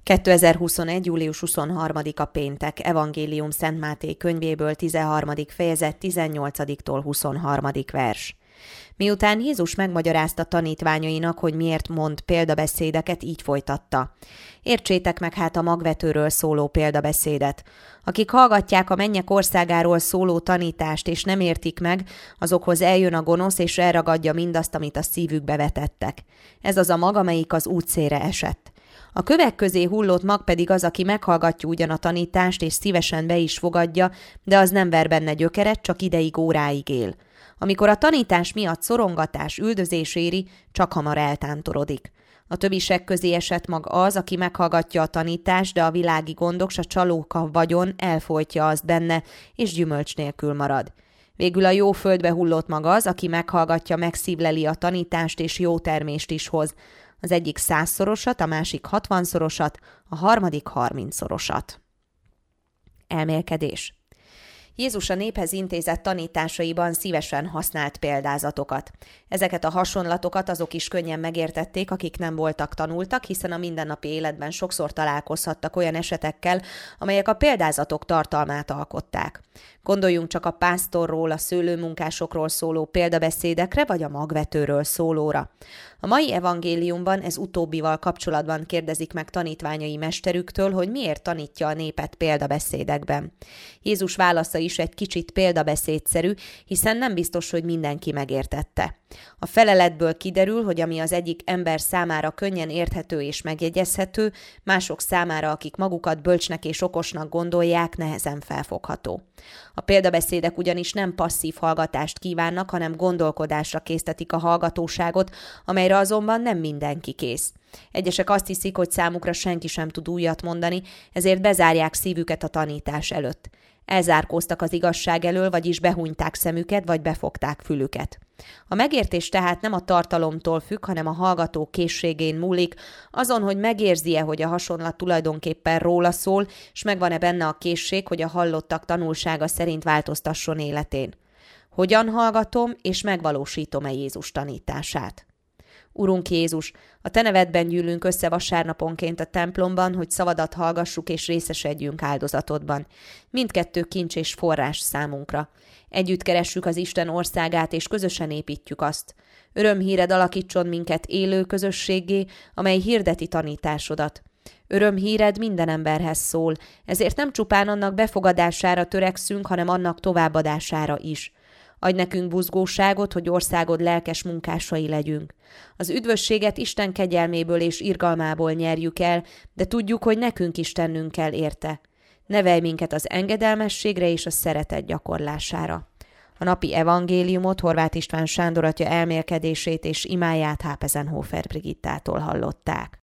2021. július 23-a péntek, Evangélium Szent Máté könyvéből 13. fejezet 18-tól 23. vers. Miután Jézus megmagyarázta tanítványainak, hogy miért mond példabeszédeket, így folytatta. Értsétek meg hát a magvetőről szóló példabeszédet. Akik hallgatják a mennyek országáról szóló tanítást, és nem értik meg, azokhoz eljön a gonosz, és elragadja mindazt, amit a szívükbe vetettek. Ez az a mag, amelyik az útszélre esett. A kövek közé hullott mag pedig az, aki meghallgatja ugyan a tanítást, és szívesen be is fogadja, de az nem ver benne gyökeret, csak ideig, óráig él. Amikor a tanítás miatt szorongatás, üldözés éri, csak hamar eltántorodik. A többisek közé esett mag az, aki meghallgatja a tanítást, de a világi gondok s a csalóka vagyon elfolytja azt benne, és gyümölcs nélkül marad. Végül a jó földbe hullott mag az, aki meghallgatja, megszívleli a tanítást, és jó termést is hoz. Az egyik 100-szorosat, a másik 60-szorosat, a harmadik 30-szorosat. Elmélkedés. Jézus a néphez intézett tanításaiban szívesen használt példázatokat. Ezeket a hasonlatokat azok is könnyen megértették, akik nem voltak tanultak, hiszen a mindennapi életben sokszor találkozhattak olyan esetekkel, amelyek a példázatok tartalmát alkották. Gondoljunk csak a pásztorról, a szőlőmunkásokról szóló példabeszédekre, vagy a magvetőről szólóra. A mai evangéliumban ez utóbbival kapcsolatban kérdezik meg tanítványai mesterüktől, hogy miért tanítja a népet példabeszédekben. Jézus válasza is egy kicsit példabeszédszerű, hiszen nem biztos, hogy mindenki megértette. A feleletből kiderül, hogy ami az egyik ember számára könnyen érthető és megjegyezhető, mások számára, akik magukat bölcsnek és okosnak gondolják, nehezen felfogható. A példabeszédek ugyanis nem passzív hallgatást kívánnak, hanem gondolkodásra késztetik a hallgatóságot, amelyre azonban nem mindenki kész. Egyesek azt hiszik, hogy számukra senki sem tud újat mondani, ezért bezárják szívüket a tanítás előtt. Elzárkóztak az igazság elől, vagyis behunyták szemüket, vagy befogták fülüket. A megértés tehát nem a tartalomtól függ, hanem a hallgató készségén múlik, azon, hogy megérzi-e, hogy a hasonlat tulajdonképpen róla szól, és megvan-e benne a készség, hogy a hallottak tanulsága szerint változtasson életén. Hogyan hallgatom és megvalósítom-e Jézus tanítását? Urunk Jézus, a Te nevedben gyűlünk össze vasárnaponként a templomban, hogy szavadat hallgassuk és részesedjünk áldozatodban. Mindkettő kincs és forrás számunkra. Együtt keressük az Isten országát, és közösen építjük azt. Örömhíred alakítson minket élő közösséggé, amely hirdeti tanításodat. Örömhíred minden emberhez szól, ezért nem csupán annak befogadására törekszünk, hanem annak továbbadására is. Adj nekünk buzgóságot, hogy országod lelkes munkásai legyünk. Az üdvösséget Isten kegyelméből és irgalmából nyerjük el, de tudjuk, hogy nekünk is tennünk kell érte. Nevelj minket az engedelmességre és a szeretet gyakorlására. A napi evangéliumot Horváth István Sándor atya elmélkedését és imáját Hápezenhofer Brigittától hallották.